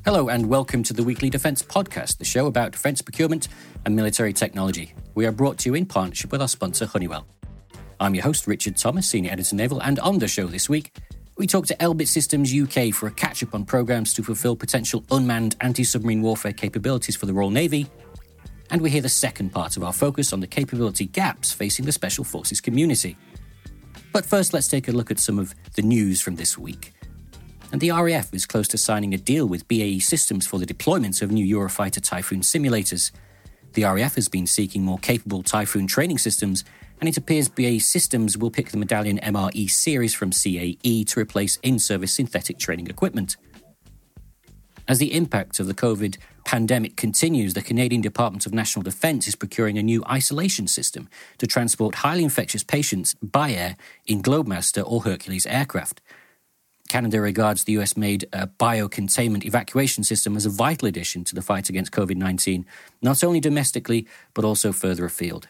Hello and welcome to the Weekly Defence Podcast, the show about defence procurement and military technology. We are brought to you in partnership with our sponsor, Honeywell. I'm your host, Richard Thomas, Senior Editor Naval, and on the show this week, we talk to Elbit Systems UK for a catch-up on programmes to fulfil potential unmanned anti-submarine warfare capabilities for the Royal Navy, and we hear the second part of our focus on the capability gaps facing the Special Forces community. But first, let's take a look at some of the news from this week. And the RAF is close to signing a deal with BAE Systems for the deployment of new Eurofighter Typhoon simulators. The RAF has been seeking more capable Typhoon training systems, and it appears BAE Systems will pick the Medallion MRE series from CAE to replace in-service synthetic training equipment. As the impact of the COVID pandemic continues, the Canadian Department of National Defence is procuring a new isolation system to transport highly infectious patients by air in Globemaster or Hercules aircraft. Canada regards the US-made biocontainment evacuation system as a vital addition to the fight against COVID-19, not only domestically, but also further afield.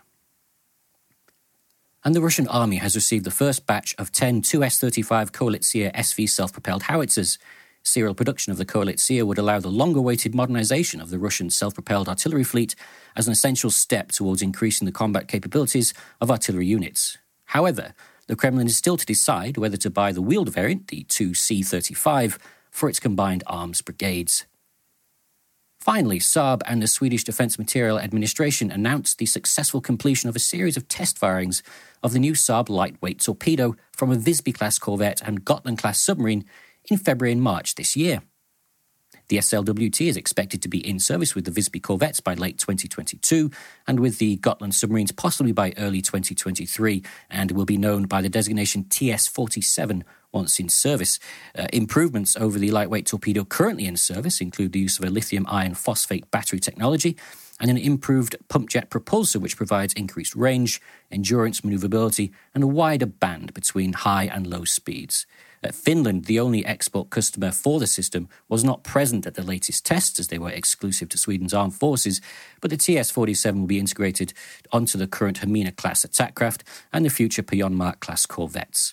And the Russian army has received the first batch of 10 Tu-S35 Koalitsiya SV self-propelled howitzers. Serial production of the Koalitsiya would allow the long-awaited modernisation of the Russian self-propelled artillery fleet as an essential step towards increasing the combat capabilities of artillery units. However, the Kremlin is still to decide whether to buy the wheeled variant, the Tu-C35, for its combined arms brigades. Finally, Saab and the Swedish Defence Materiel Administration announced the successful completion of a series of test firings of the new Saab lightweight torpedo from a Visby-class corvette and Gotland-class submarine in February and March this year. The SLWT is expected to be in service with the Visby corvettes by late 2022 and with the Gotland submarines possibly by early 2023, and will be known by the designation TS-47 once in service. Improvements over the lightweight torpedo currently in service include the use of a lithium iron phosphate battery technology and an improved pump jet propulsor which provides increased range, endurance, manoeuvrability and a wider band between high and low speeds. Finland, the only export customer for the system, was not present at the latest tests as they were exclusive to Sweden's armed forces, but the TS-47 will be integrated onto the current Hamina-class attack craft and the future Pionmark-class corvettes.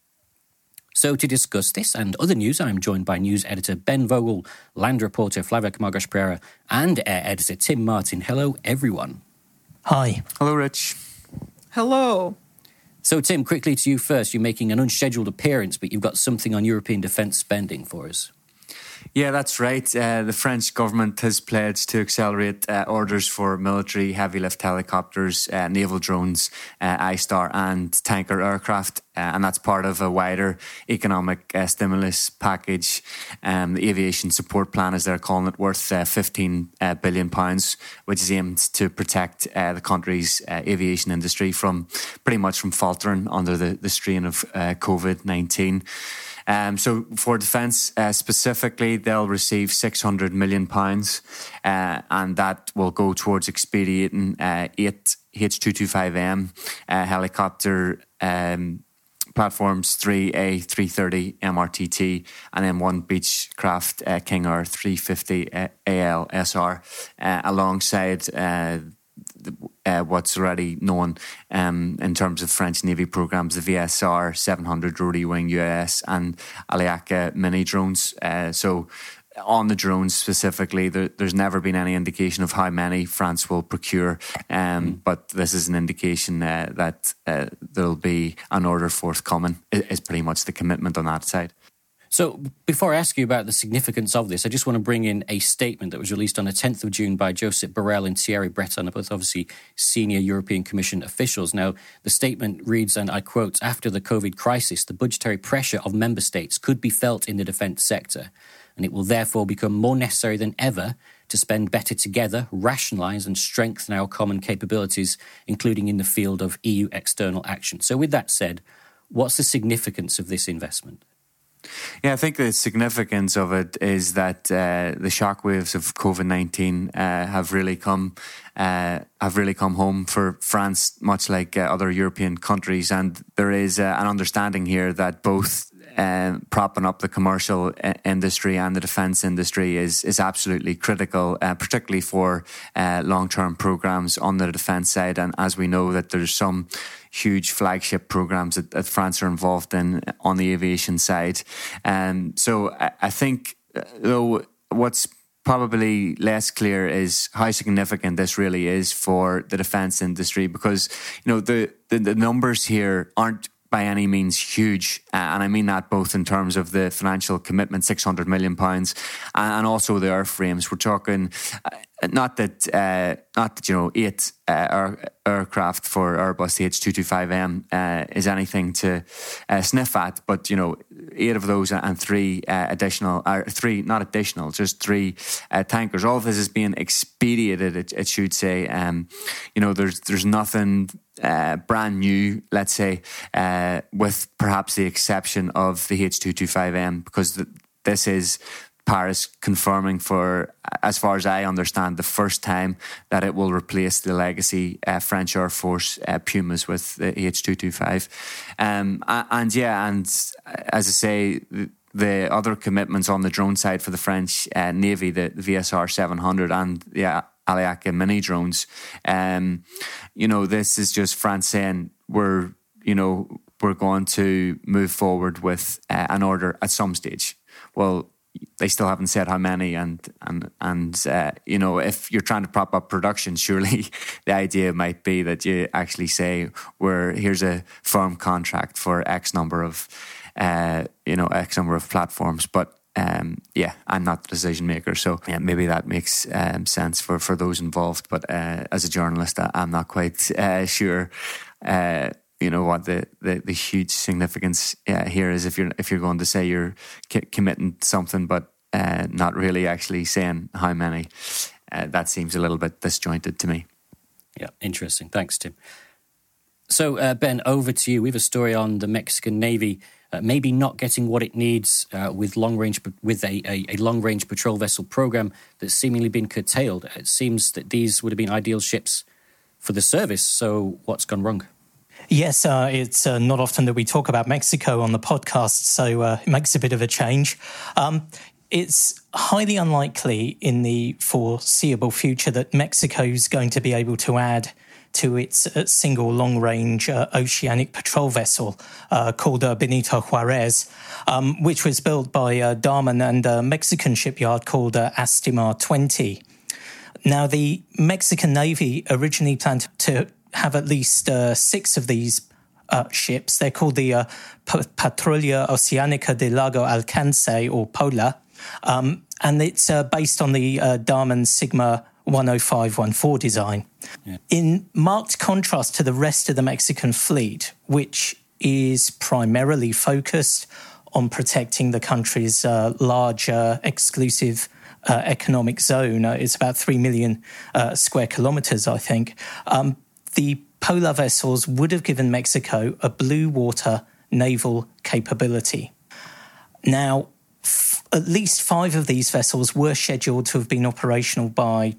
So to discuss this and other news, I'm joined by news editor Ben Vogel, land reporter Flavia Camargas Pereira, and air editor Tim Martin. Hello, everyone. Hi. Hello, Rich. Hello. So, Tim, quickly to you first. You're making an unscheduled appearance, but you've got something on European defence spending for us. Yeah, that's right. The French government has pledged to accelerate orders for military heavy lift helicopters, naval drones, I-Star and tanker aircraft. And that's part of a wider economic stimulus package. The Aviation Support Plan, as they're calling it, worth £15 billion, which is aimed to protect the country's aviation industry from pretty much from faltering under the strain of COVID-19. So for defence specifically, they'll receive £600 million, and that will go towards expediting 8 H225M helicopter platforms, 3 A330 MRTT, and then 1 Beechcraft King Air 350 ALSR, alongside what's already known in terms of French Navy programs, the VSR 700 Rotary Wing UAS and Aliaka mini drones. So on the drones specifically, there's never been any indication of how many France will procure, but this is an indication that there'll be an order forthcoming, is pretty much the commitment on that side. So before I ask you about the significance of this, I just want to bring in a statement that was released on the 10th of June by Josep Borrell and Thierry Breton, both obviously senior European Commission officials. Now, the statement reads, and I quote, "After the COVID crisis, the budgetary pressure of member states could be felt in the defence sector, and it will therefore become more necessary than ever to spend better together, rationalise and strengthen our common capabilities, including in the field of EU external action." So with that said, what's the significance of this investment? Yeah, I think the significance of it is that the shockwaves of COVID-19 have really come home for France, much like other European countries, and there is an understanding here that both propping up the commercial industry and the defence industry is absolutely critical, particularly for long-term programmes on the defence side. And as we know that there's some huge flagship programmes that France are involved in on the aviation side. So I think, though, what's probably less clear is how significant this really is for the defence industry, because the numbers here aren't by any means huge, and I mean that both in terms of the financial commitment, £600 million, and also the airframes. We're talking not that 8 aircraft for Airbus H225M is anything to sniff at, but 8 of those and 3 3 tankers. All of this is being expedited, it should say. There's nothing brand new, let's say, with perhaps the exception of the H225M, because this is Paris confirming for, as far as I understand, the first time that it will replace the legacy French Air Force Pumas with the H225. And as I say, the other commitments on the drone side for the French Navy, the VSR 700 and the Aliaka mini drones, this is just France saying we're going to move forward with an order at some stage. Well, they still haven't said how many, and if you're trying to prop up production, surely the idea might be that you actually say, here's a firm contract for X number of platforms. But I'm not the decision maker, so maybe that makes sense for those involved. But as a journalist, I'm not quite sure. What the huge significance here is, if you're going to say you're committing something but not really actually saying how many. That seems a little bit disjointed to me. Yeah, interesting. Thanks, Tim. So, Ben, over to you. We have a story on the Mexican Navy maybe not getting what it needs with a long-range patrol vessel program that's seemingly been curtailed. It seems that these would have been ideal ships for the service. So what's gone wrong? Yes, it's not often that we talk about Mexico on the podcast, so it makes a bit of a change. It's highly unlikely in the foreseeable future that Mexico's going to be able to add to its single long-range oceanic patrol vessel called Benito Juarez, which was built by Damen and a Mexican shipyard called Astimar 20. Now, the Mexican Navy originally planned to have at least 6 of these ships. They're called the Patrulla Oceánica del Lago Alcance, or POLA, and it's based on the Damen Sigma 10514 design. Yeah. In marked contrast to the rest of the Mexican fleet, which is primarily focused on protecting the country's large exclusive economic zone. It's about 3 million square kilometres, I think. The POLA vessels would have given Mexico a blue water naval capability. Now, at least 5 of these vessels were scheduled to have been operational by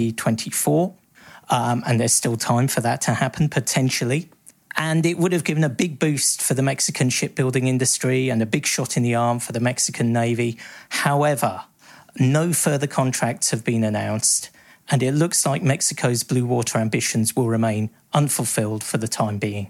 2024, and there's still time for that to happen, potentially. And it would have given a big boost for the Mexican shipbuilding industry and a big shot in the arm for the Mexican Navy. However, no further contracts have been announced, and it looks like Mexico's blue water ambitions will remain unfulfilled for the time being.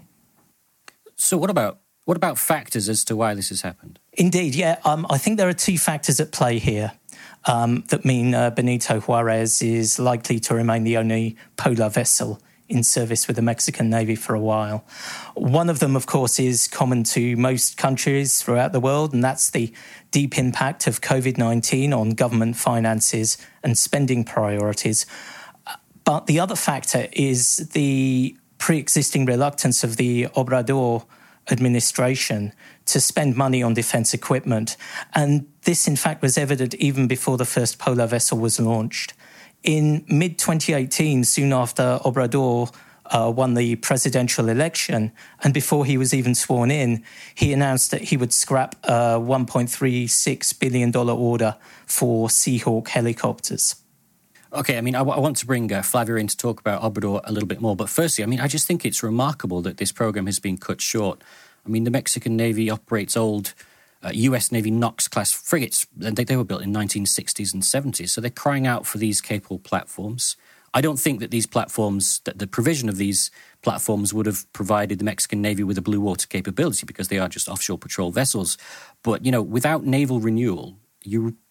So what about factors as to why this has happened? Indeed, yeah. I think there are 2 factors at play here that mean Benito Juarez is likely to remain the only POLA vessel in service with the Mexican Navy for a while. One of them, of course, is common to most countries throughout the world, and that's the deep impact of COVID-19 on government finances and spending priorities. But the other factor is the pre-existing reluctance of the Obrador administration to spend money on defence equipment. And this, in fact, was evident even before the first POLA vessel was launched. In mid-2018, soon after Obrador won the presidential election, and before he was even sworn in, he announced that he would scrap a $1.36 billion order for Seahawk helicopters. Okay, I want to bring Flavia in to talk about Obrador a little bit more. But firstly, I just think it's remarkable that this program has been cut short. The Mexican Navy operates old US Navy Knox-class frigates. They were built in 1960s and 70s, so they're crying out for these capable platforms. I don't think that these platforms, that the provision of these platforms would have provided the Mexican Navy with a blue water capability, because they are just offshore patrol vessels. But, without naval renewal, you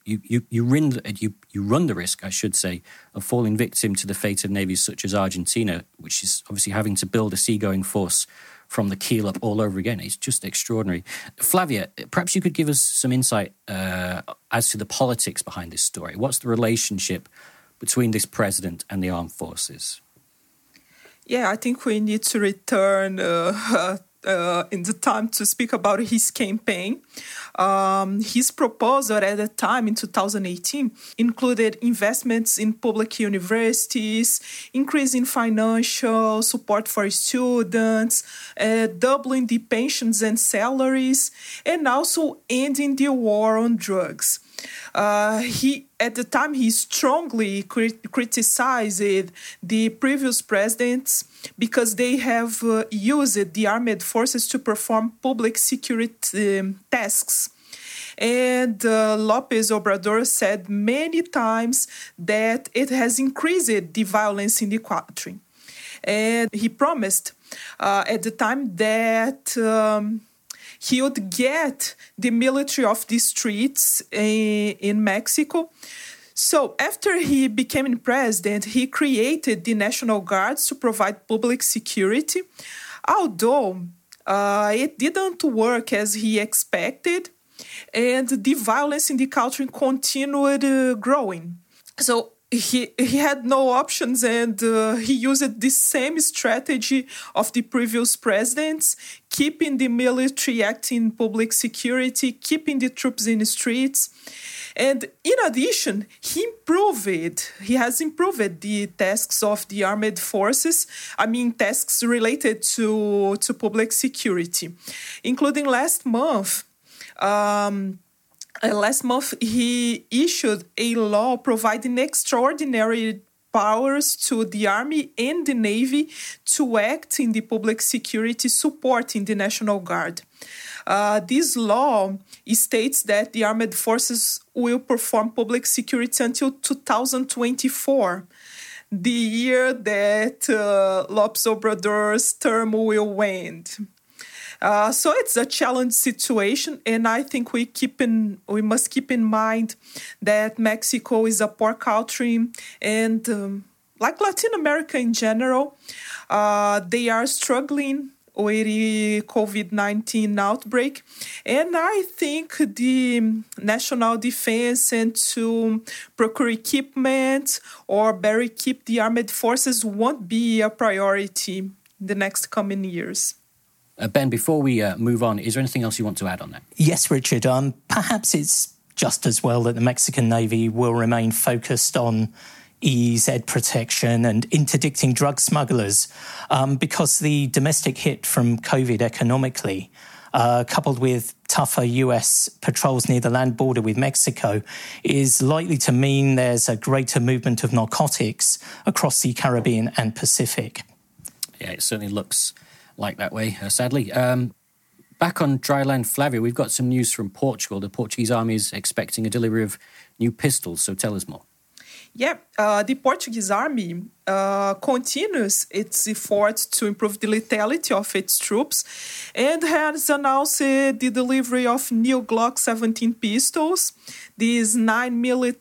you run the risk, I should say, of falling victim to the fate of navies such as Argentina, which is obviously having to build a seagoing force from the keel up all over again. It's just extraordinary. Flavia, perhaps you could give us some insight as to the politics behind this story. What's the relationship between this president and the armed forces? Yeah, I think we need to return in the time to speak about his campaign. His proposal at the time in 2018 included investments in public universities, increasing financial support for students, doubling the pensions and salaries, and also ending the war on drugs. At the time, he strongly criticized the previous presidents because they have used the armed forces to perform public security tasks. And López Obrador said many times that it has increased the violence in the country. And he promised at the time that he would get the military off the streets in Mexico. So after he became president, he created the National Guards to provide public security, although it didn't work as he expected, and the violence in the country continued growing. So he had no options, and he used the same strategy of the previous presidents, keeping the military acting public security, keeping the troops in the streets. And in addition, he has improved the tasks of the armed forces, tasks related to public security, including last month. Last month, he issued a law providing extraordinary powers to the Army and the Navy to act in the public security supporting the National Guard. This law states that the armed forces will perform public security until 2024, the year that López Obrador's term will end. So it's a challenge situation, and I think we must keep in mind that Mexico is a poor country, and like Latin America in general, they are struggling with the COVID-19 outbreak, and I think the national defense and to procure equipment or better keep the armed forces won't be a priority in the next coming years. Ben, before we move on, is there anything else you want to add on that? Yes, Richard. Perhaps it's just as well that the Mexican Navy will remain focused on EEZ protection and interdicting drug smugglers, because the domestic hit from COVID economically, coupled with tougher US patrols near the land border with Mexico, is likely to mean there's a greater movement of narcotics across the Caribbean and Pacific. Yeah, it certainly looks like that way, sadly. Back on dry land, Flavia, we've got some news from Portugal. The Portuguese army is expecting a delivery of new pistols, so tell us more. Yeah, the Portuguese army continues its efforts to improve the lethality of its troops and has announced the delivery of new Glock 17 pistols. These 9mm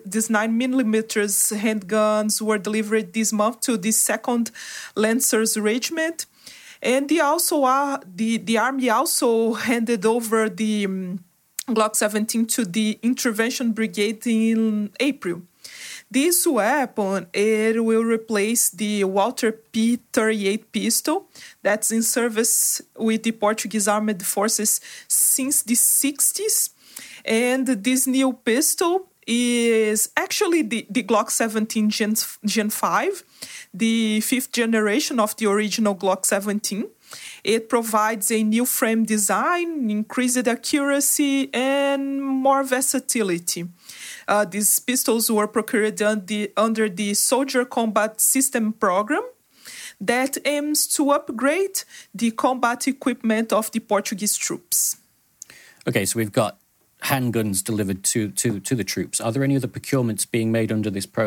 handguns were delivered this month to the 2nd Lancers Regiment. And the army also handed over the Glock 17 to the Intervention Brigade in April. This weapon, it will replace the Walther P38 pistol that's in service with the Portuguese Armed Forces since the 60s. And this new pistol is actually the Glock 17 Gen 5, the 5th generation of the original Glock 17. It provides a new frame design, increased accuracy, and more versatility. These pistols were procured under the Soldier Combat System program that aims to upgrade the combat equipment of the Portuguese troops. Okay, so we've got handguns delivered to the troops. Are there any other procurements being made under this program?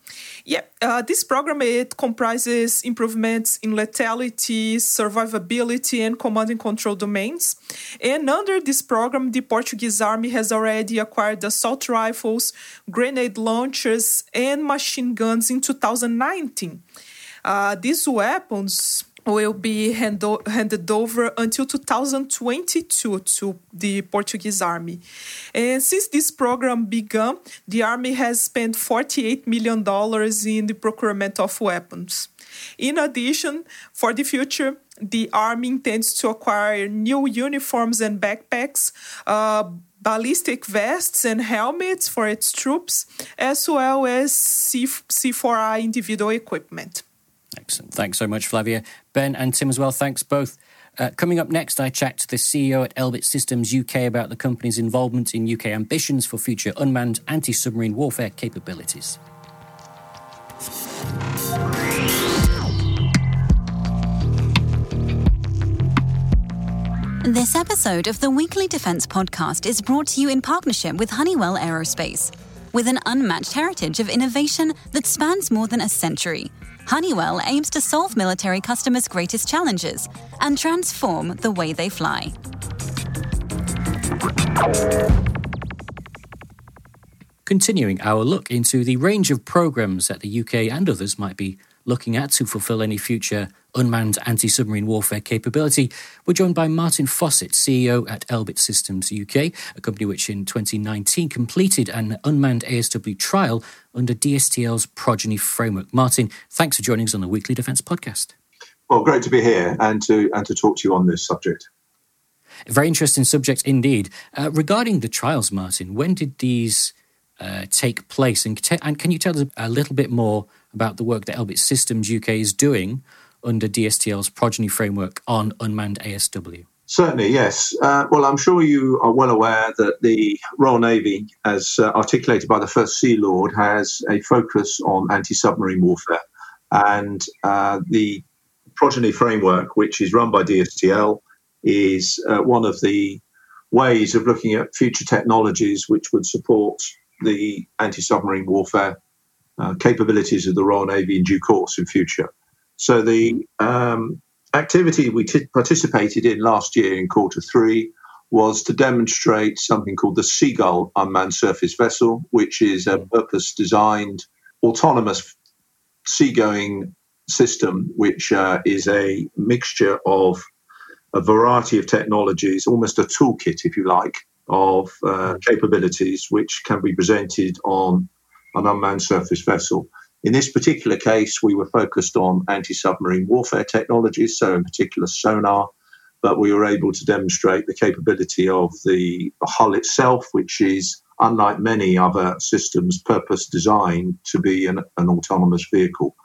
This program, it comprises improvements in lethality, survivability, and command and control domains. And under this program, the Portuguese Army has already acquired assault rifles, grenade launchers, and machine guns in 2019. These weapons will be handed over until 2022 to the Portuguese Army. And since this program began, the Army has spent $48 million in the procurement of weapons. In addition, for the future, the Army intends to acquire new uniforms and backpacks, ballistic vests and helmets for its troops, as well as C4I individual equipment. Excellent. Thanks so much, Flavia. Ben and Tim as well, thanks both. Coming up next, I chat to the CEO at Elbit Systems UK about the company's involvement in UK ambitions for future unmanned anti-submarine warfare capabilities. This episode of the Weekly Defence Podcast is brought to you in partnership with Honeywell Aerospace. With an unmatched heritage of innovation that spans more than a century, Honeywell aims to solve military customers' greatest challenges and transform the way they fly. Continuing our look into the range of programmes that the UK and others might be looking at to fulfil any future unmanned anti-submarine warfare capability, we're joined by Martin Fawcett, CEO at Elbit Systems UK, a company which in 2019 completed an unmanned ASW trial under DSTL's Progeny framework. Martin, thanks for joining us on the Weekly Defence Podcast. Well, great to be here and to talk to you on this subject. A very interesting subject indeed. Regarding the trials, Martin, when did these take place? And can you tell us a little bit more about the work that Elbit Systems UK is doing under DSTL's Progeny framework on unmanned ASW? Certainly, yes. Well, I'm sure you are well aware that the Royal Navy, as articulated by the First Sea Lord, has a focus on anti-submarine warfare. And the Progeny framework, which is run by DSTL, is one of the ways of looking at future technologies which would support the anti-submarine warfare capabilities of the Royal Navy in due course in future. So the activity we participated in last year in Q3 was to demonstrate something called the Seagull unmanned surface vessel, which is a purpose-designed autonomous seagoing system, which is a mixture of a variety of technologies, almost a toolkit, if you like, of capabilities which can be presented on an unmanned surface vessel. In this particular case, we were focused on anti-submarine warfare technologies, so in particular sonar, but we were able to demonstrate the capability of the hull itself, which is, unlike many other systems, purpose-designed to be an autonomous vehicle.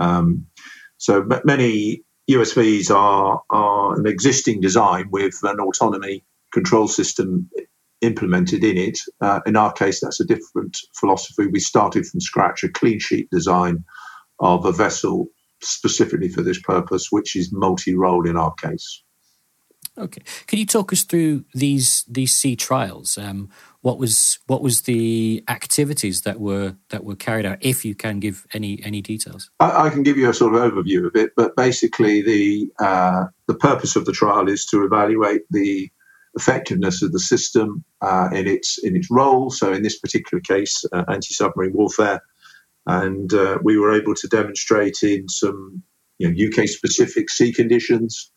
So many USVs are an existing design with an autonomy control system implemented in it. In our case, that's a different philosophy. We started from scratch, a clean sheet design of a vessel specifically for this purpose, which is multi-role in our case. Okay. Can you talk us through these sea trials? What was the activities that were carried out, if you can give any details? I can give you a sort of overview of it, but basically the purpose of the trial is to evaluate the effectiveness of the system in its role. So in this particular case, anti-submarine warfare, and we were able to demonstrate in some UK-specific sea conditions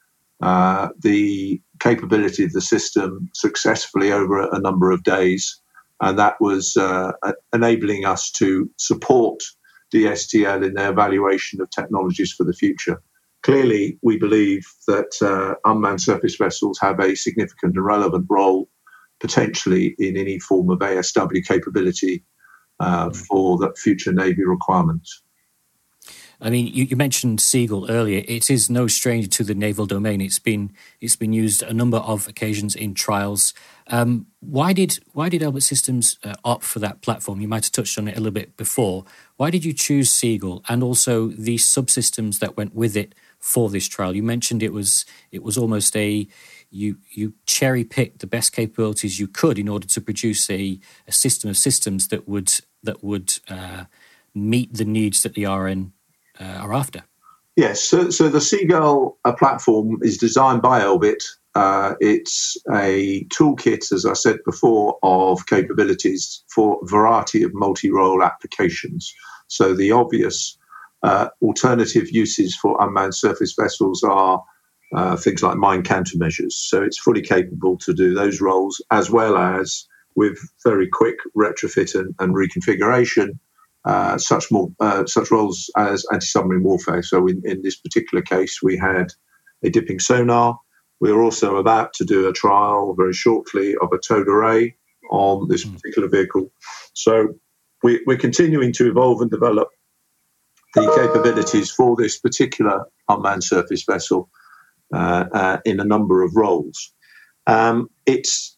the capability of the system successfully over a number of days, and that was enabling us to support DSTL in their evaluation of technologies for the future. Clearly, we believe that unmanned surface vessels have a significant and relevant role, potentially in any form of ASW capability for the future Navy requirements. I mean, you mentioned Seagull earlier. It is no stranger to the naval domain. It's been used a number of occasions in trials. Why did Elbit Systems opt for that platform? You might have touched on it a little bit before. Why did you choose Seagull and also the subsystems that went with it for this trial? You mentioned it was almost you cherry picked the best capabilities you could in order to produce a system of systems that would meet the needs that the RN are after. Yes, so the Seagull platform is designed by Elbit. It's a toolkit, as I said before, of capabilities for a variety of multi-role applications. So the obvious alternative uses for unmanned surface vessels are things like mine countermeasures. So it's fully capable to do those roles, as well as with very quick retrofit and reconfiguration, such roles as anti-submarine warfare. So in this particular case, we had a dipping sonar. We're also about to do a trial very shortly of a towed array on this particular vehicle. So we're continuing to evolve and develop the capabilities for this particular unmanned surface vessel in a number of roles. It's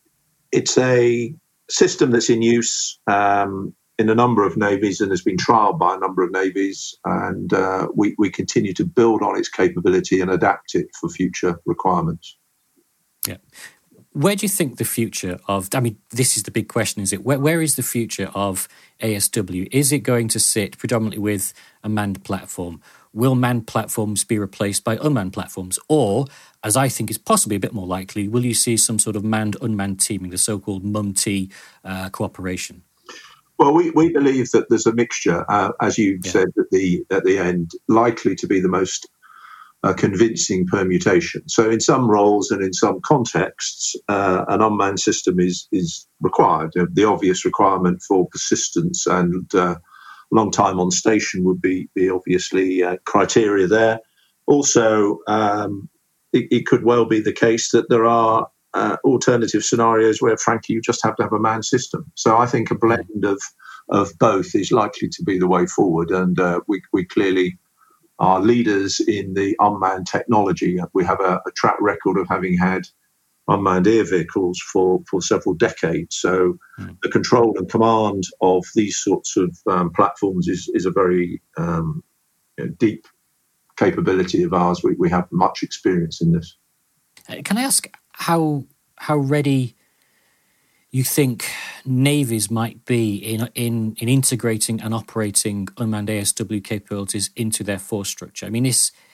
a system that's in use in a number of navies and has been trialled by a number of navies, and we continue to build on its capability and adapt it for future requirements. Yeah. Where do you think the future of, I mean, this is the big question, is it? Where is the future of ASW? Is it going to sit predominantly with a manned platform? Will manned platforms be replaced by unmanned platforms? Or, as I think is possibly a bit more likely, will you see some sort of manned-unmanned teaming, the so-called MUM-T cooperation? Well, we believe that there's a mixture, as you said at the end, likely to be the most convincing permutation. So in some roles and in some contexts, an unmanned system is required. The obvious requirement for persistence and long time on station would be obviously criteria there. Also, it could well be the case that there are alternative scenarios where, frankly, you just have to have a manned system. So I think a blend of both is likely to be the way forward, and we clearly are leaders in the unmanned technology. We have a track record of having had unmanned air vehicles for several decades. So the control and command of these sorts of platforms is a very deep capability of ours. We have much experience in this. Can I ask how ready you think navies might be in integrating and operating unmanned ASW capabilities into their force structure? I mean,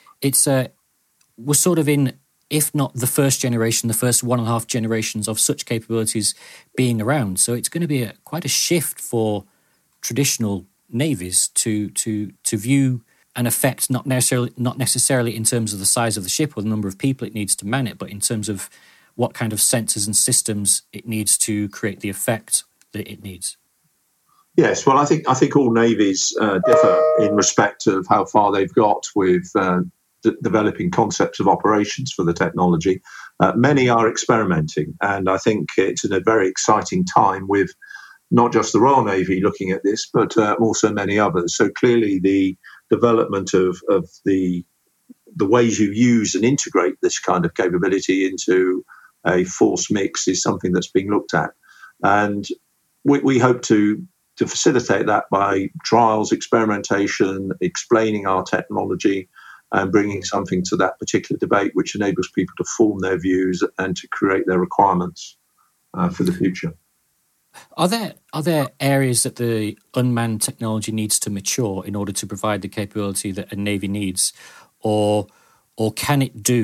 we're sort of in, if not the first generation, the first 1.5 generations of such capabilities being around. So it's going to be quite a shift for traditional navies to view an effect not necessarily in terms of the size of the ship or the number of people it needs to man it, but in terms of what kind of sensors and systems it needs to create the effect that it needs. Yes, well, I think all navies differ in respect of how far they've got with developing concepts of operations for the technology. Many are experimenting, and I think it's in a very exciting time with not just the Royal Navy looking at this, but also many others. So clearly the development of the ways you use and integrate this kind of capability into a force mix is something that's being looked at. And we hope to facilitate that by trials, experimentation, explaining our technology, and bringing something to that particular debate which enables people to form their views and to create their requirements for the future. Are there areas that the unmanned technology needs to mature in order to provide the capability that a navy needs, or can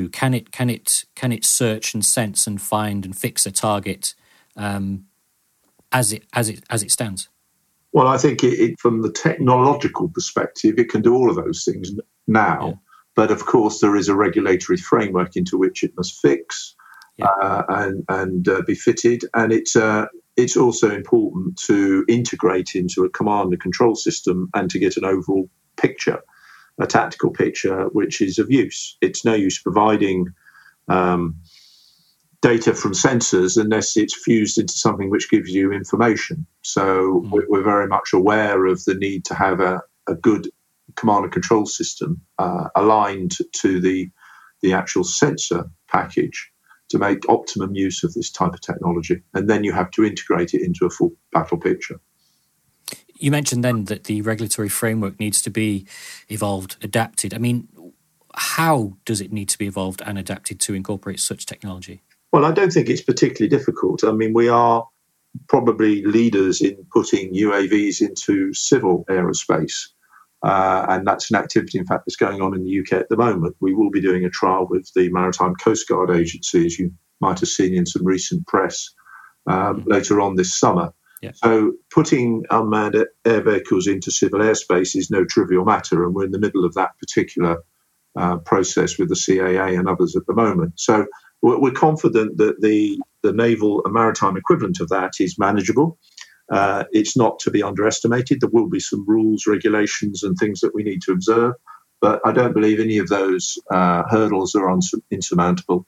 it search and sense and find and fix a target as it stands? Well, I think from the technological perspective, it can do all of those things now. Yeah. But of course, there is a regulatory framework into which it must fix and be fitted, and it's also important to integrate into a command and control system and to get an overall picture, a tactical picture, which is of use. It's no use providing data from sensors unless it's fused into something which gives you information. So we're very much aware of the need to have a good command and control system aligned to the actual sensor package to make optimum use of this type of technology. And then you have to integrate it into a full battle picture. You mentioned then that the regulatory framework needs to be evolved, adapted. I mean, how does it need to be evolved and adapted to incorporate such technology? Well, I don't think it's particularly difficult. I mean, we are probably leaders in putting UAVs into civil aerospace. And that's an activity, in fact, that's going on in the UK at the moment. We will be doing a trial with the Maritime Coast Guard Agency, as you might have seen in some recent press, later on this summer. Yeah. So putting unmanned air vehicles into civil airspace is no trivial matter, and we're in the middle of that particular process with the CAA and others at the moment. So we're confident that the naval and maritime equivalent of that is manageable. It's not to be underestimated. There will be some rules, regulations, and things that we need to observe, but I don't believe any of those hurdles are insurmountable,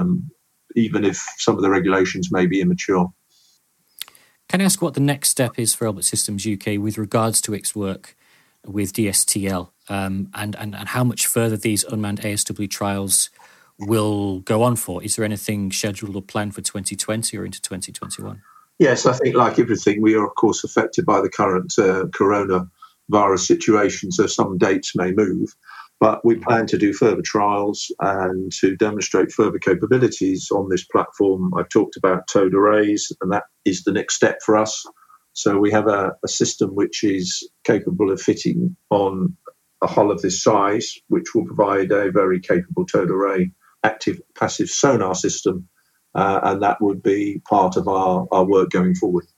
even if some of the regulations may be immature. Can I ask what the next step is for Elbit Systems UK with regards to its work with DSTL, and how much further these unmanned ASW trials will go on for? Is there anything scheduled or planned for 2020 or into 2021? Yes, I think like everything, we are, of course, affected by the current coronavirus situation, so some dates may move. But we plan to do further trials and to demonstrate further capabilities on this platform. I've talked about towed arrays, and that is the next step for us. So we have a system which is capable of fitting on a hull of this size, which will provide a very capable towed array active passive sonar system. And that would be part of our work going forward.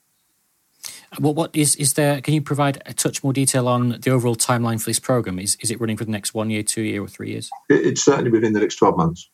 Well, what is there? Can you provide a touch more detail on the overall timeline for this program? Is it running for the next 1 year, 2 year, or 3 years? It's certainly within the next 12 months.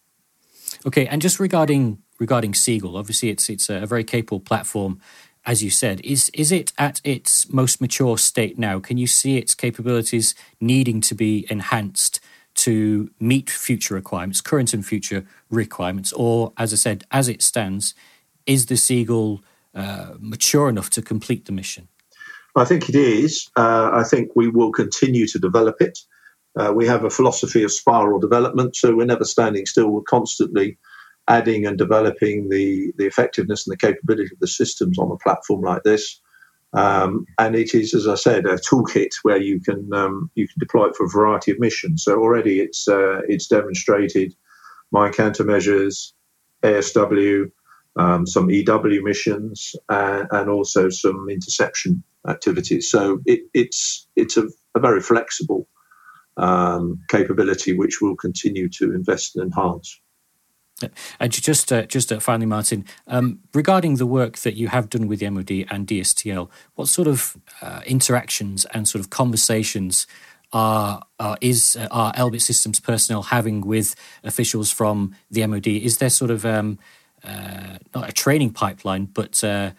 Okay, and just regarding Seagull, obviously it's a very capable platform, as you said. Is it at its most mature state now? Can you see its capabilities needing to be enhanced to meet future requirements, current and future requirements? Or, as I said, as it stands, is the Seagull mature enough to complete the mission? I think it is. I think we will continue to develop it. We have a philosophy of spiral development, so we're never standing still. We're constantly adding and developing the effectiveness and the capability of the systems on a platform like this. And it is, as I said, a toolkit where you can deploy it for a variety of missions. So already it's demonstrated mine countermeasures, ASW, some EW missions, and also some interception activities. So it's a very flexible capability which we'll continue to invest and enhance. And just finally, Martin, regarding the work that you have done with the MOD and DSTL, what sort of interactions and sort of conversations are Elbit Systems personnel having with officials from the MOD? Is there sort of not a training pipeline, but an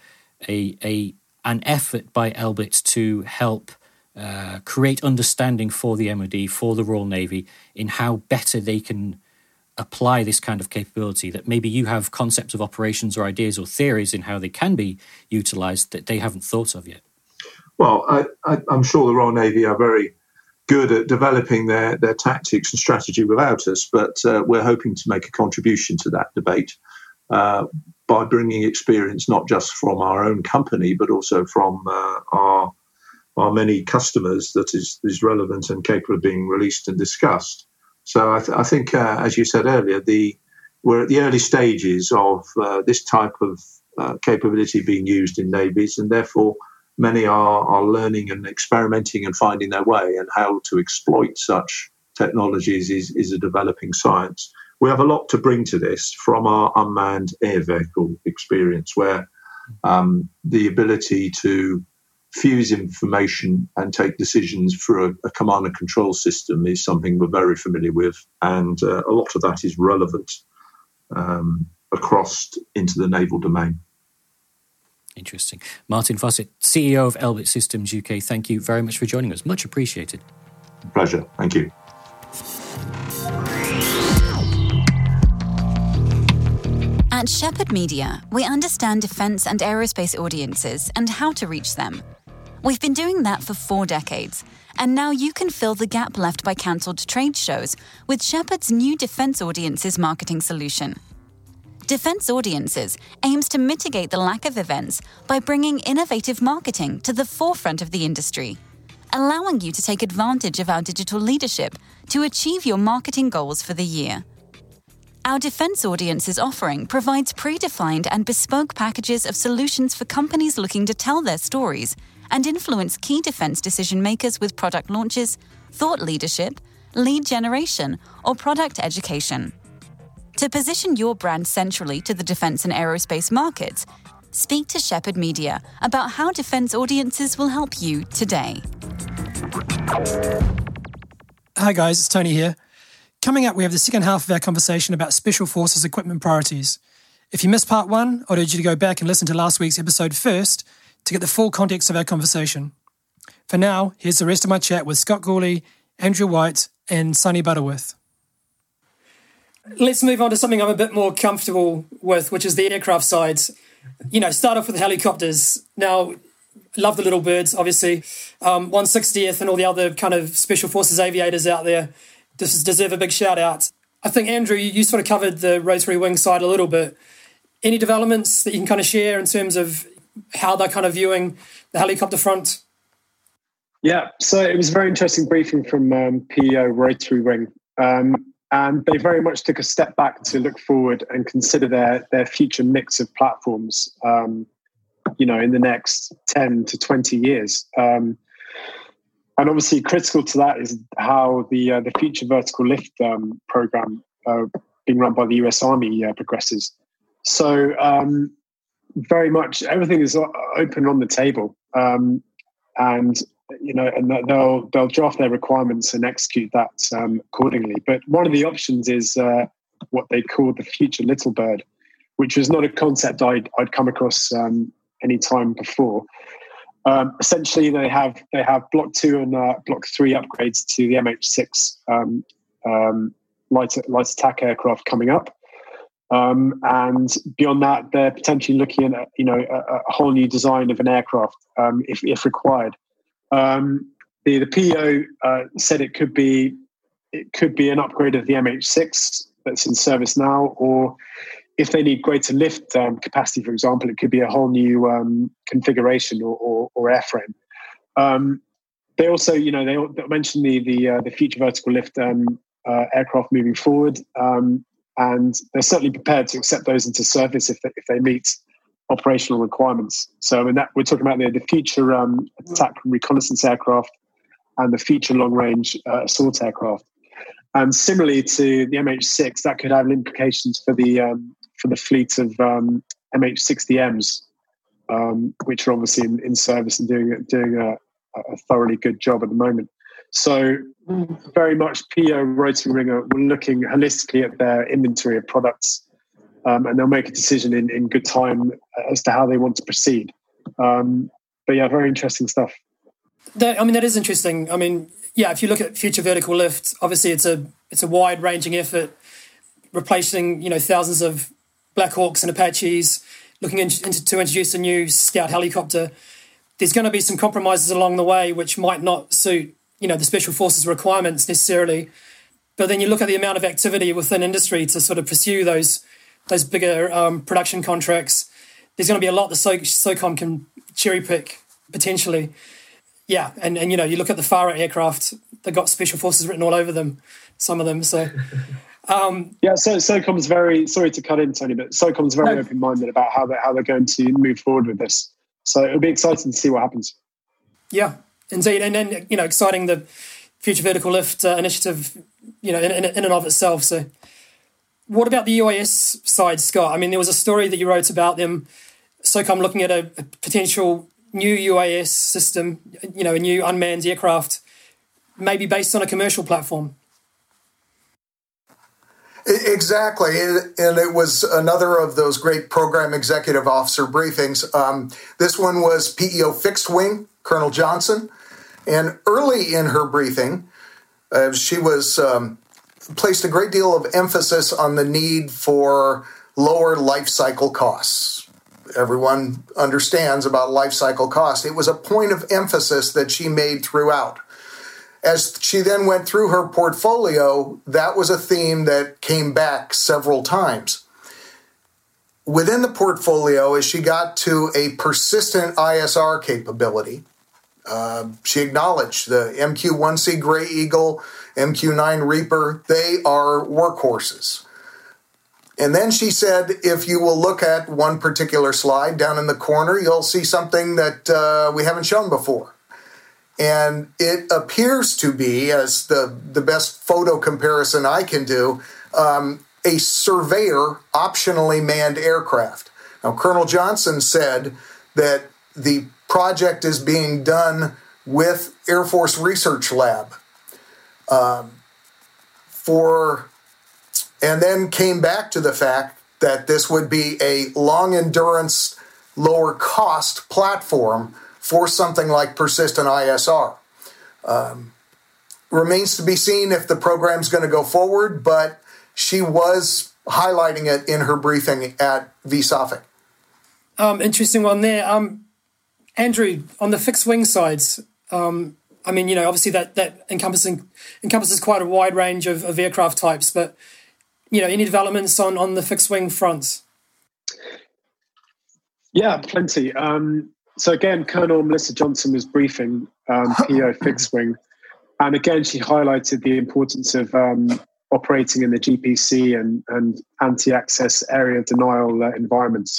effort by Elbit to help create understanding for the MOD, for the Royal Navy, in how better they can apply this kind of capability, that maybe you have concepts of operations or ideas or theories in how they can be utilised that they haven't thought of yet? Well, I'm sure the Royal Navy are very good at developing their tactics and strategy without us, but we're hoping to make a contribution to that debate by bringing experience not just from our own company, but also from our many customers that is relevant and capable of being released and discussed. So I think, as you said earlier, we're at the early stages of this type of capability being used in navies, and therefore many are learning and experimenting and finding their way, and how to exploit such technologies is a developing science. We have a lot to bring to this from our unmanned air vehicle experience, where the ability to fuse information and take decisions through a command and control system is something we're very familiar with, and a lot of that is relevant across into the naval domain. Interesting. Martin Fossett, CEO of Elbit Systems UK, thank you very much for joining us. Much appreciated. Pleasure. Thank you. At Shepherd Media, we understand defence and aerospace audiences and how to reach them. We've been doing that for 4 decades, and now you can fill the gap left by cancelled trade shows with Shepherd's new Defence Audiences marketing solution. Defence Audiences aims to mitigate the lack of events by bringing innovative marketing to the forefront of the industry, allowing you to take advantage of our digital leadership to achieve your marketing goals for the year. Our Defence Audiences offering provides predefined and bespoke packages of solutions for companies looking to tell their stories and influence key defence decision makers with product launches, thought leadership, lead generation, or product education. To position your brand centrally to the defence and aerospace markets, speak to Shepherd Media about how Defence Audiences will help you today. Hi guys, it's Tony here. Coming up, we have the second half of our conversation about Special Forces equipment priorities. If you missed part one, I'd urge you to go back and listen to last week's episode first to get the full context of our conversation. For now, here's the rest of my chat with Scott Gourley, Andrew White, and Sonny Butterworth. Let's move on to something I'm a bit more comfortable with, which is the aircraft side. Start off with the helicopters. Now, love the little birds, obviously. 160th and all the other kind of Special Forces aviators out there deserve a big shout out. I think, Andrew, you sort of covered the rotary wing side a little bit. Any developments that you can kind of share in terms of how they're kind of viewing the helicopter front? Yeah, so it was a very interesting briefing from PEO Rotary Wing. And they very much took a step back to look forward and consider their future mix of platforms, in the next 10 to 20 years. And obviously critical to that is how the Future Vertical Lift program being run by the US Army progresses. So very much everything is open on the table. And they'll draft their requirements and execute that accordingly. But one of the options is what they call the Future Little Bird, which was not a concept I'd come across any time before. Essentially, they have Block 2 and Block 3 upgrades to the MH6 light attack aircraft coming up. And beyond that, they're potentially looking at a whole new design of an aircraft if required. The PEO said it could be an upgrade of the MH6 that's in service now, or if they need greater lift capacity, for example, it could be a whole new configuration or airframe. They also, they mentioned the Future Vertical Lift aircraft moving forward, and they're certainly prepared to accept those into service if they meet operational requirements. So, we're talking about the Future Attack and Reconnaissance aircraft and the Future Long Range Assault aircraft. And similarly to the MH6, that could have implications for the fleet of MH60Ms, which are obviously in service and doing a thoroughly good job at the moment. So very much PEO Rotary Wing are looking holistically at their inventory of products, and they'll make a decision in good time as to how they want to proceed. But yeah, very interesting stuff. That is interesting. If you look at Future Vertical Lift, obviously it's a wide-ranging effort, replacing thousands of Black Hawks and Apaches, looking to introduce a new Scout helicopter. There's going to be some compromises along the way which might not suit the Special Forces requirements necessarily. But then you look at the amount of activity within industry to sort of pursue those bigger production contracts. There's going to be a lot that SOCOM can cherry pick potentially. Yeah, and you look at the FARA aircraft, they've got Special Forces written all over them, some of them. So so SOCOM's very, sorry to cut in, Tony, but SOCOM's very open-minded about how they're going to move forward with this. So it'll be exciting to see what happens. Yeah, indeed. And then, exciting the Future Vertical Lift initiative, in and of itself. So what about the UAS side, Scott? There was a story that you wrote about them, SOCOM looking at a potential new UAS system, a new unmanned aircraft, maybe based on a commercial platform. Exactly. And it was another of those great program executive officer briefings. This one was PEO Fixed Wing, Colonel Johnson. And early in her briefing, she was placed a great deal of emphasis on the need for lower life cycle costs. Everyone understands about life cycle costs. It was a point of emphasis that she made throughout. As she then went through her portfolio, that was a theme that came back several times. Within the portfolio, as she got to a persistent ISR capability, she acknowledged the MQ-1C Gray Eagle, MQ-9 Reaper, they are workhorses. And then she said, if you will look at one particular slide down in the corner, you'll see something that we haven't shown before. And it appears to be, as the best photo comparison I can do, a Surveyor optionally manned aircraft. Now, Colonel Johnson said that the project is being done with Air Force Research Lab and then came back to the fact that this would be a long-endurance, lower-cost platform for something like persistent ISR. Remains to be seen if the program's going to go forward, but she was highlighting it in her briefing at VSOFIC. Interesting one there. Andrew, on the fixed-wing sides, obviously that encompasses quite a wide range of aircraft types, but any developments on the fixed-wing fronts? Yeah, plenty. So again, Colonel Melissa Johnson was briefing PO fixed-wing, and again, she highlighted the importance of operating in the GPC and anti-access area denial environments.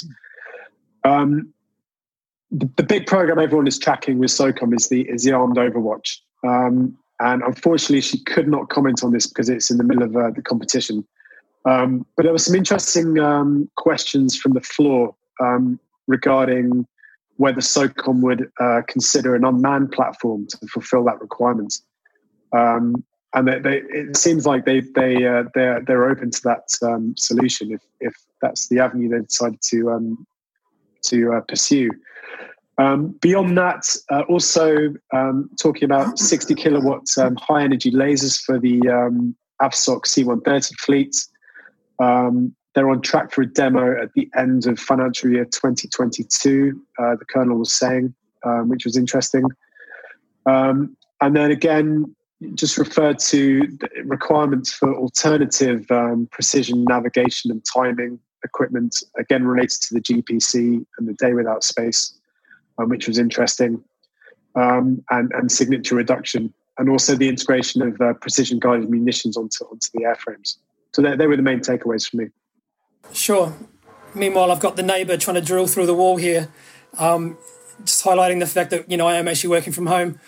The big program everyone is tracking with SOCOM is the Armed Overwatch. And unfortunately, she could not comment on this because it's in the middle of the competition. But there were some interesting questions from the floor regarding whether SOCOM would consider an unmanned platform to fulfill that requirement. And it seems like they're open to that solution if that's the avenue they decided to pursue. Beyond that, also talking about 60 kilowatt high energy lasers for the AFSOC C-130 fleet. They're on track for a demo at the end of financial year 2022, the Colonel was saying, which was interesting. And then again, just referred to the requirements for alternative precision navigation and timing equipment, again related to the GPC and the day without space, which was interesting, and signature reduction, and also the integration of precision guided munitions onto the airframes. So they were the main takeaways for me. Sure. Meanwhile, I've got the neighbour trying to drill through the wall here, just highlighting the fact that, I am actually working from home.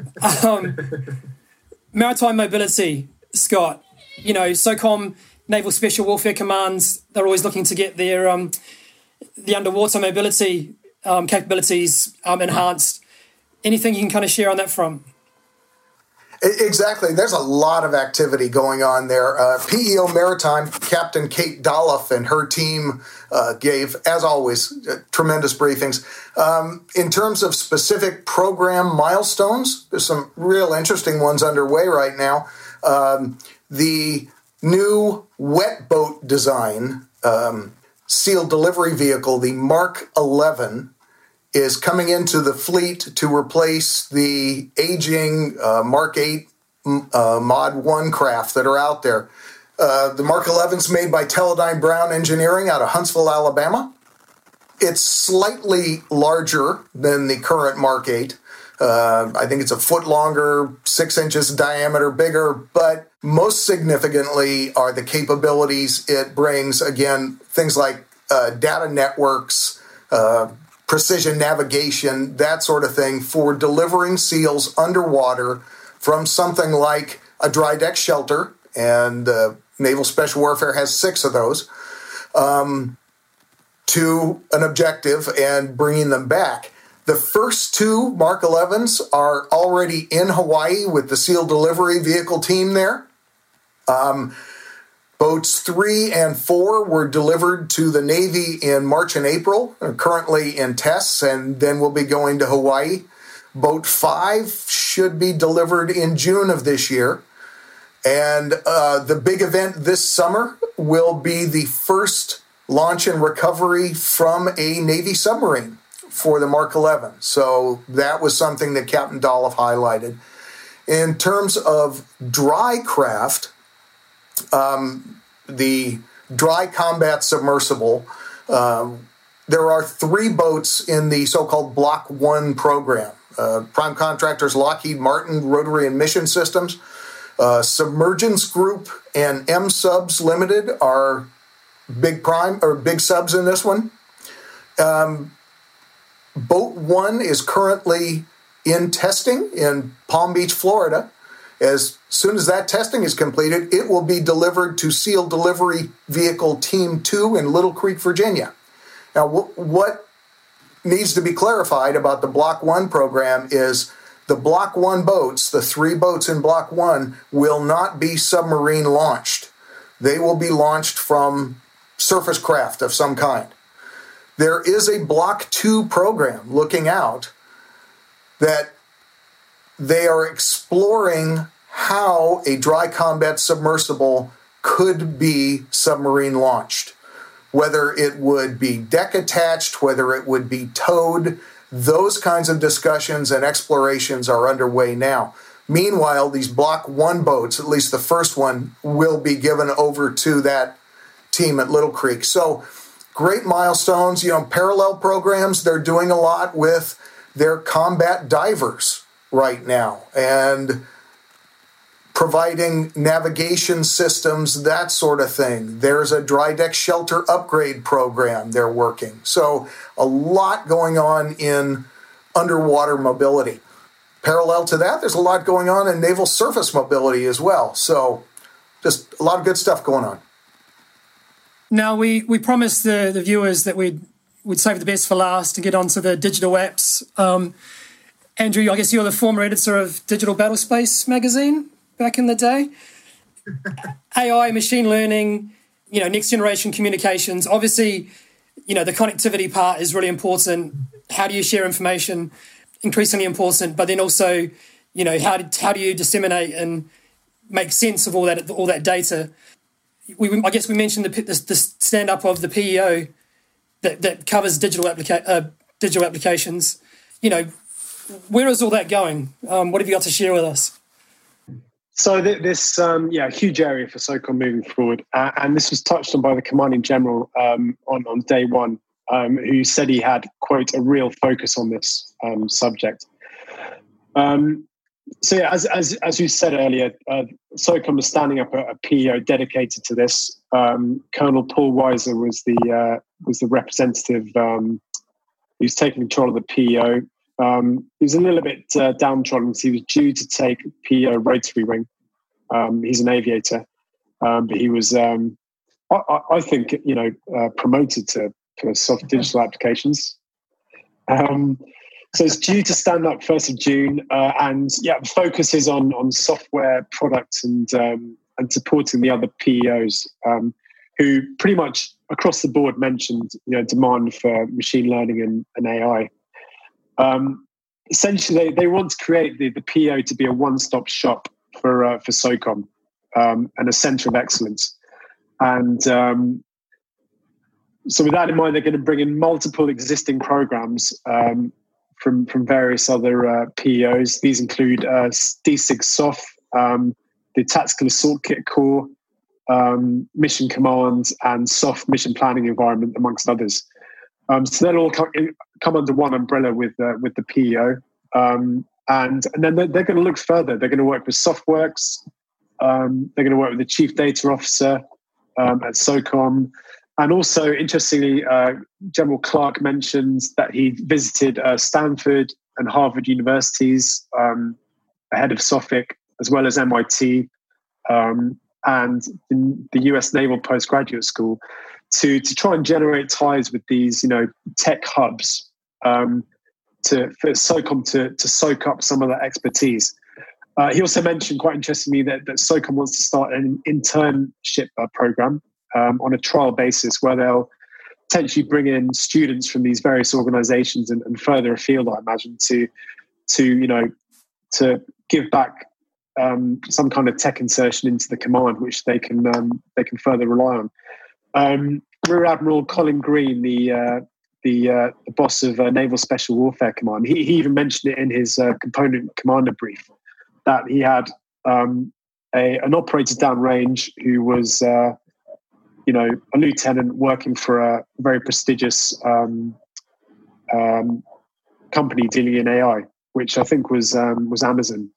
Maritime mobility, Scott. SOCOM, Naval Special Warfare Commands, they're always looking to get their the underwater mobility capabilities enhanced. Anything you can kind of share on that front? Exactly. There's a lot of activity going on there. PEO Maritime, Captain Kate Dolliff and her team gave, as always, tremendous briefings. In terms of specific program milestones, there's some real interesting ones underway right now. The new wet boat design, sealed delivery vehicle, the Mark 11, is coming into the fleet to replace the aging Mark 8 Mod 1 craft that are out there. The Mark 11's made by Teledyne Brown Engineering out of Huntsville, Alabama. It's slightly larger than the current Mark 8. I think it's a foot longer, 6 inches diameter bigger, but most significantly are the capabilities it brings. Again, things like data networks, precision navigation, that sort of thing, for delivering SEALs underwater from something like a dry deck shelter, and Naval Special Warfare has 6 of those, to an objective and bringing them back. The first 2 Mark 11s are already in Hawaii with the SEAL delivery vehicle team there. Boats 3 and 4 were delivered to the Navy in March and April, are currently in tests, and then will be going to Hawaii. Boat 5 should be delivered in June of this year. And the big event this summer will be the first launch and recovery from a Navy submarine for the Mark 11. So that was something that Captain Dolliff highlighted. In terms of dry craft, the dry combat submersible, there are 3 boats in the so-called Block 1 program. Prime contractors Lockheed Martin, Rotary and Mission Systems, Submergence Group, and M-Subs Limited are big subs in this one. Boat 1 is currently in testing in Palm Beach, Florida. As soon as that testing is completed, it will be delivered to SEAL Delivery Vehicle Team 2 in Little Creek, Virginia. Now, what needs to be clarified about the Block 1 program is the Block 1 boats, the 3 boats in Block 1, will not be submarine launched. They will be launched from surface craft of some kind. There is a Block 2 program looking out that they are exploring how a dry combat submersible could be submarine launched. Whether it would be deck attached, whether it would be towed, those kinds of discussions and explorations are underway now. Meanwhile, these Block 1 boats, at least the first one, will be given over to that team at Little Creek. So great milestones, parallel programs. They're doing a lot with their combat divers right now and providing navigation systems, that sort of thing. There's a dry deck shelter upgrade program they're working. So a lot going on in underwater mobility. Parallel to that, there's a lot going on in naval surface mobility as well. So just a lot of good stuff going on. Now, we promised the viewers that we'd save the best for last and get onto the digital apps. Andrew, I guess you're the former editor of Digital Battlespace magazine back in the day. AI, machine learning, next generation communications. Obviously, the connectivity part is really important. How do you share information? Increasingly important. But then also, how do you disseminate and make sense of all that data? I guess we mentioned the stand up of the PEO that covers digital applications. Where is all that going? What have you got to share with us? So this, huge area for SOCOM moving forward, and this was touched on by the Commanding General on day one, who said he had, quote, a real focus on this subject. As you said earlier, SOCOM is standing up a PEO dedicated to this. Colonel Paul Weiser was the representative who's taking control of the PEO. He was a little bit downtrodden because he was due to take PEO rotary wing. He's an aviator, but he was, I think, promoted to soft digital applications. So it's due to stand up 1st of June, and the focus is on software products and supporting the other PEOs who pretty much across the board mentioned demand for machine learning and AI. Essentially, they want to create the PEO to be a one-stop shop for SOCOM and a centre of excellence. And so with that in mind, they're going to bring in multiple existing programs from various other PEOs. These include D6 SOF, the Tactical Assault Kit Core, Mission Command, and SOF Mission Planning Environment, amongst others. So they'll all come under one umbrella with the PEO. And then they're going to look further. They're going to work with SOFWorks. They're going to work with the Chief Data Officer at SOCOM. And also, interestingly, General Clark mentioned that he visited Stanford and Harvard universities ahead of SOFIC, as well as MIT and the US Naval Postgraduate School, to try and generate ties with these, tech hubs for SOCOM to soak up some of that expertise. He also mentioned, quite interestingly, that SOCOM wants to start an internship program on a trial basis where they'll potentially bring in students from these various organizations and further afield, I imagine, to give back some kind of tech insertion into the command, which they can further rely on. Rear Admiral Colin Green, the boss of Naval Special Warfare Command, he even mentioned it in his component commander brief that he had an operator downrange who was a lieutenant working for a very prestigious company dealing in AI, which I think was Amazon.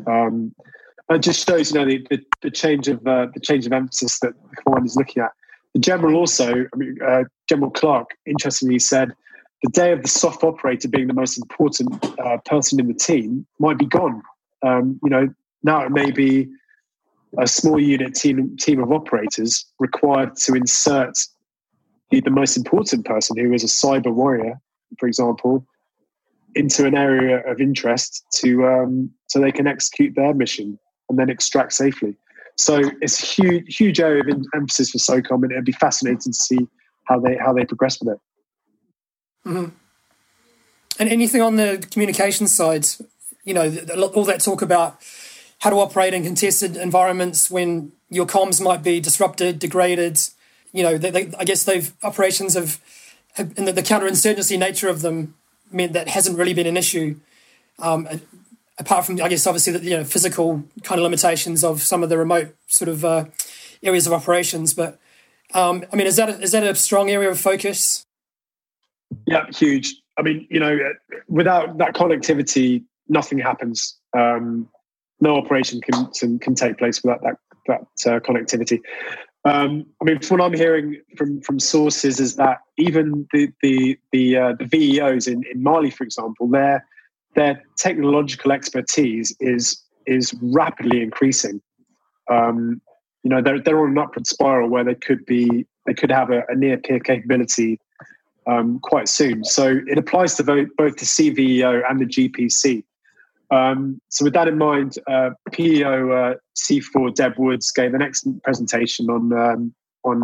It just shows, the change of emphasis that the command is looking at. The General also, General Clark, interestingly said, the day of the soft operator being the most important person in the team might be gone. Now it may be a small unit team of operators required to insert the most important person, who is a cyber warrior, for example, into an area of interest so they can execute their mission and then extract safely. So it's a huge area of emphasis for SOCOM, and it'd be fascinating to see how they progress with it. Mm-hmm. And anything on the communication side, all that talk about how to operate in contested environments when your comms might be disrupted, degraded. I guess operations have and the counterinsurgency nature of them meant that hasn't really been an issue. Apart from, I guess, obviously the physical kind of limitations of some of the remote sort of areas of operations. But is that a strong area of focus? Yeah, huge. Without that connectivity, nothing happens. No operation can take place without that connectivity. From what I'm hearing from sources is that even the VEOs in Mali, for example, their technological expertise is rapidly increasing. They're on an upward spiral where they could have a near peer capability quite soon. So it applies to both the CVEO and the GPC. So with that in mind, PEO C4 Deb Woods gave an excellent presentation on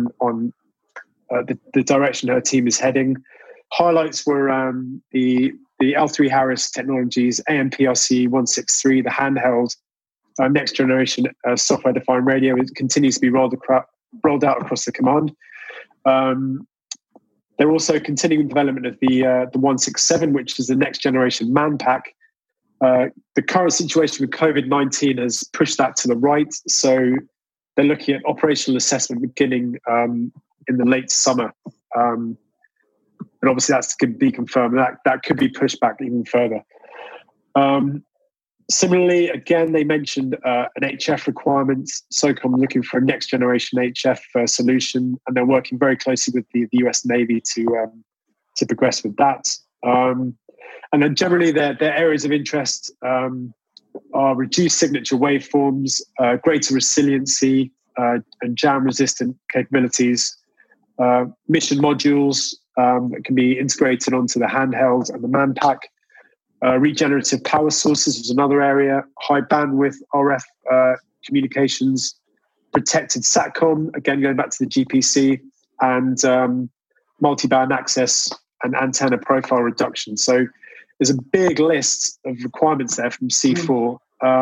the direction her team is heading. Highlights were the L3 Harris Technologies AMPRC 163, the handheld next generation software-defined radio. It continues to be rolled out across the command. They're also continuing development of the 167, which is the next generation ManPack. The current situation with COVID-19 has pushed that to the right, so they're looking at operational assessment beginning in the late summer. And obviously that's to be confirmed. That could be pushed back even further. Similarly, again, they mentioned an HF requirement. SOCOM looking for a next generation HF solution, and they're working very closely with the US Navy to progress with that. And then generally their areas of interest are reduced signature waveforms, greater resiliency, and jam-resistant capabilities, mission modules that can be integrated onto the handheld and the ManPack, regenerative power sources is another area, high bandwidth RF communications, protected SATCOM, again going back to the GPC, and multi-band access and antenna profile reduction. So there's a big list of requirements there from C4,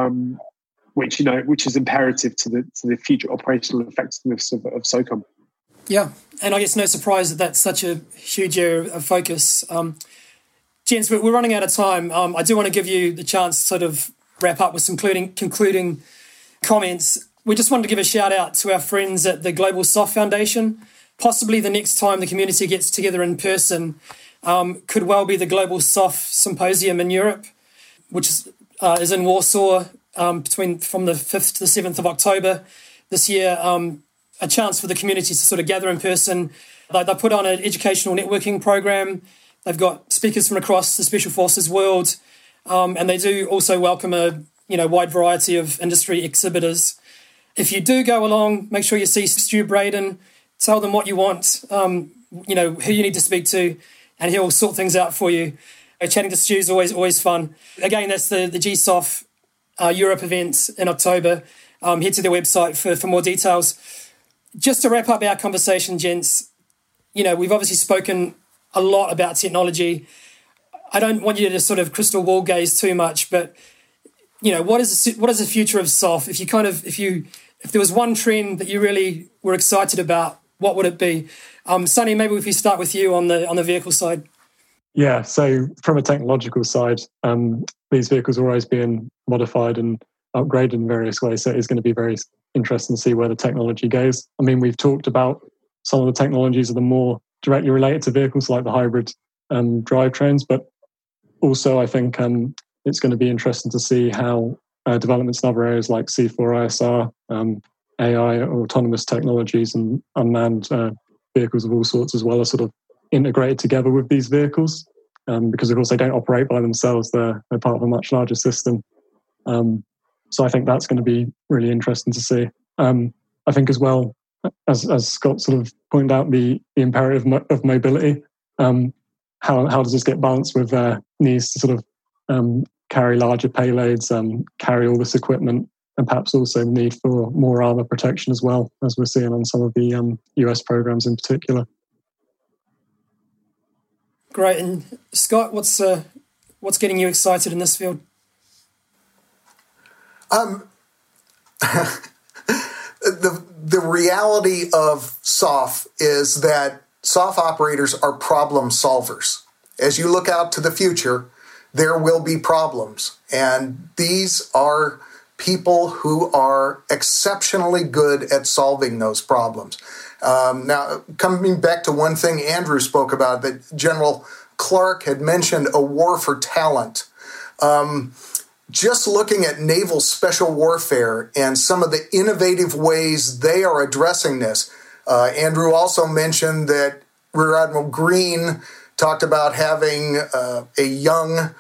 which is imperative to the future operational effectiveness of SOCOM. Yeah, and I guess no surprise that that's such a huge area of focus. Gents, we're running out of time. I do want to give you the chance to sort of wrap up with some concluding comments. We just wanted to give a shout out to our friends at the Global SOF Foundation. Possibly the next time the community gets together in person could well be the Global SOF Symposium in Europe, which is in Warsaw from the 5th to the 7th of October this year. A chance for the community to sort of gather in person. They put on an educational networking program. They've got speakers from across the Special Forces world, and they do also welcome a wide variety of industry exhibitors. If you do go along, make sure you see Stu Braden. Tell them what you want, who you need to speak to, and he'll sort things out for you. Chatting to Stu is always fun. Again, that's the GSOF Europe event in October. Head to their website for more details. Just to wrap up our conversation, gents, we've obviously spoken a lot about technology. I don't want you to sort of crystal ball gaze too much, but what is the future of SOF? If there was one trend that you really were excited about, what would it be? Sonny, maybe if we start with you on the vehicle side. Yeah, so from a technological side, these vehicles are always being modified and upgraded in various ways. So it's going to be very interesting to see where the technology goes. I mean, we've talked about some of the technologies that are more directly related to vehicles, like the hybrid drivetrains, but also I think it's going to be interesting to see how developments in other areas like C4 ISR, AI or autonomous technologies and unmanned vehicles of all sorts as well are sort of integrated together with these vehicles, because of course they don't operate by themselves. They're part of a much larger system. So I think that's going to be really interesting to see. I think as well, as Scott sort of pointed out, the imperative of mobility. How does this get balanced with needs to sort of carry larger payloads, carry all this equipment, and perhaps also need for more armor protection as well, as we're seeing on some of the US programs in particular. Great. And Scott, what's getting you excited in this field? The reality of SOF is that SOF operators are problem solvers. As you look out to the future, there will be problems. And these are people who are exceptionally good at solving those problems. Now, coming back to one thing Andrew spoke about, that General Clark had mentioned a war for talent. Just looking at naval special warfare and some of the innovative ways they are addressing this. Andrew also mentioned that Rear Admiral Green talked about having a young,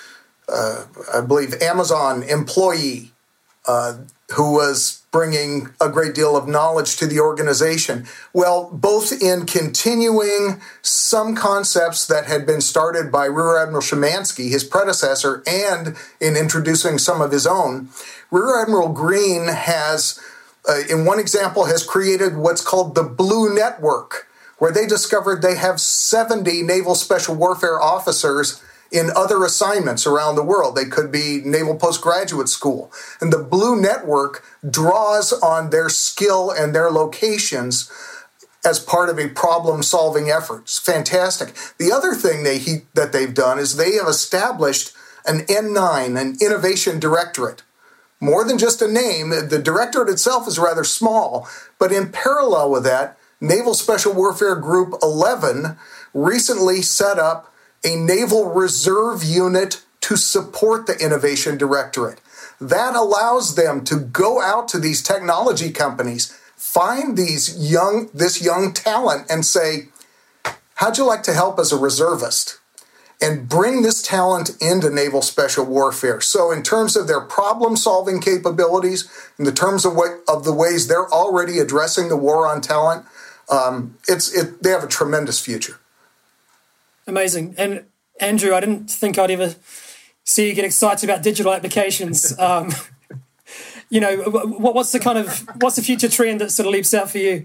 I believe, Amazon employee who was bringing a great deal of knowledge to the organization. Well, both in continuing some concepts that had been started by Rear Admiral Szymanski, his predecessor, and in introducing some of his own, Rear Admiral Green has, in one example, has created what's called the Blue Network, where they discovered they have 70 naval special warfare officers in other assignments around the world. They could be Naval Postgraduate School. And the Blue Network draws on their skill and their locations as part of a problem-solving effort. It's fantastic. The other thing that they've done is they have established an N9, an Innovation Directorate. More than just a name, the directorate itself is rather small, but in parallel with that, Naval Special Warfare Group 11 recently set up a Naval Reserve Unit to support the Innovation Directorate. That allows them to go out to these technology companies, find this young talent and say, how'd you like to help as a reservist? And bring this talent into naval special warfare. So in terms of their problem-solving capabilities, in the terms of the ways they're already addressing the war on talent, they have a tremendous future. Amazing. And Andrew, I didn't think I'd ever see you get excited about digital applications. What's the future trend that sort of leaps out for you?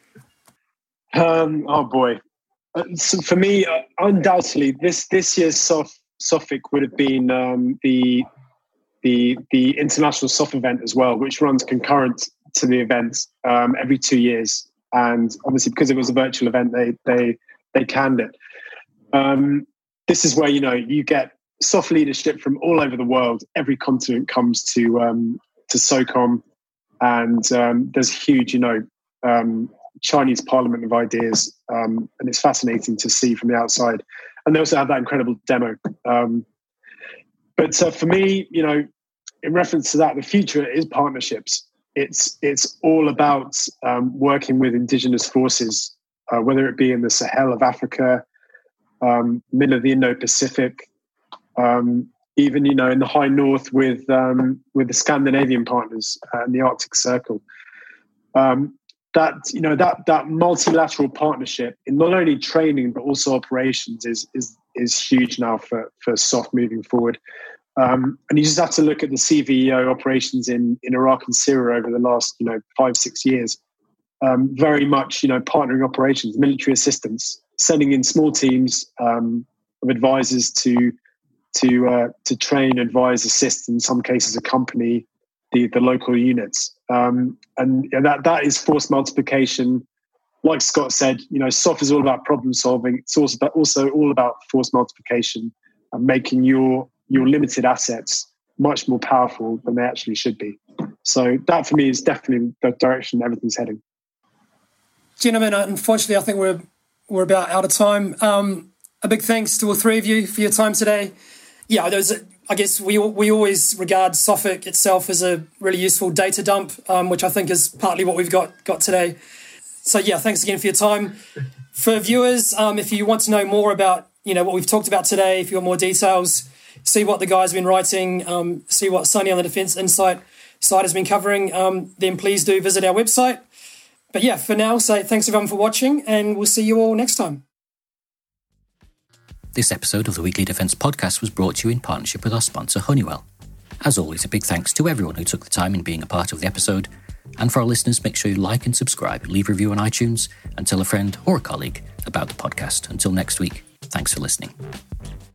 Oh boy. So for me, undoubtedly, this year's SOFIC would have been the international SOF event as well, which runs concurrent to the event every 2 years. And obviously, because it was a virtual event, they canned it. This is where you get SOF leadership from all over the world. Every continent comes to SOCOM, and there's huge, Chinese Parliament of ideas, and it's fascinating to see from the outside. And they also have that incredible demo. But for me, in reference to that, the future is partnerships. It's all about working with indigenous forces, whether it be in the Sahel of Africa, middle of the Indo-Pacific, even in the high north with the Scandinavian partners and the Arctic Circle. That multilateral partnership in not only training but also operations is huge now for SOF moving forward. And you just have to look at the CVEO operations in Iraq and Syria over the last 5-6 years. Very much partnering operations, military assistance, sending in small teams of advisors to train, advise, assist, in some cases accompany the local units. And that is force multiplication. Like Scott said, SOF is all about problem solving. It's also all about force multiplication and making your limited assets much more powerful than they actually should be. So that for me is definitely the direction everything's heading. Gentlemen, unfortunately, I think we're about out of time. A big thanks to all three of you for your time today. Yeah, there's I guess we always regard Sophic itself as a really useful data dump, which I think is partly what we've got today. So yeah, thanks again for your time. For viewers, if you want to know more about what we've talked about today, if you want more details, see what the guys have been writing, see what Sonny on the Defence Insight site has been covering, then please do visit our website. But yeah, for now, say thanks everyone for watching, and we'll see you all next time. This episode of the Weekly Defence Podcast was brought to you in partnership with our sponsor, Honeywell. As always, a big thanks to everyone who took the time in being a part of the episode. And for our listeners, make sure you like and subscribe, leave a review on iTunes, and tell a friend or a colleague about the podcast. Until next week, thanks for listening.